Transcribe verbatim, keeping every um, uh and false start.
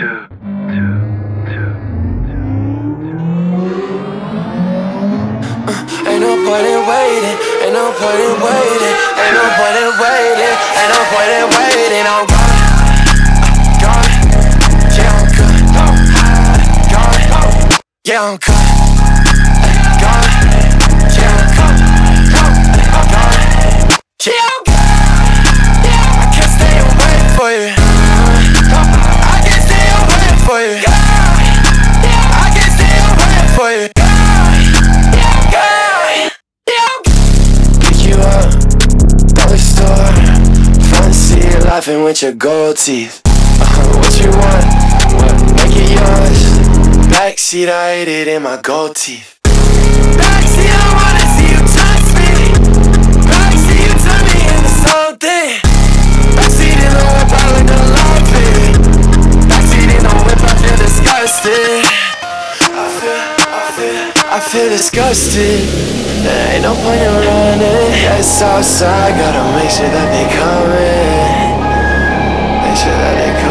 Ain't no point in waiting, ain't no point in waiting, ain't no point in waiting, ain't no point in waiting. I'm gone, gone, yeah I'm good, gone, yeah I'm good, gone, yeah I'm good, gone, yeah I'm good. I can't stay away for you, I can't stay away for you, I can't stay away for you. Laughing with your gold teeth. Uh-huh, what you want? What? Make it yours. Backseat, I ate it in my gold teeth. Backseat, I wanna see you touch me. Backseat, you turn me into something. Backseat in the whip, I look alive. Backseat in the whip, I feel disgusted. I feel, I feel, I feel disgusted. There ain't no point in running. It's outside, gotta make sure that they coming. Make sure that they come.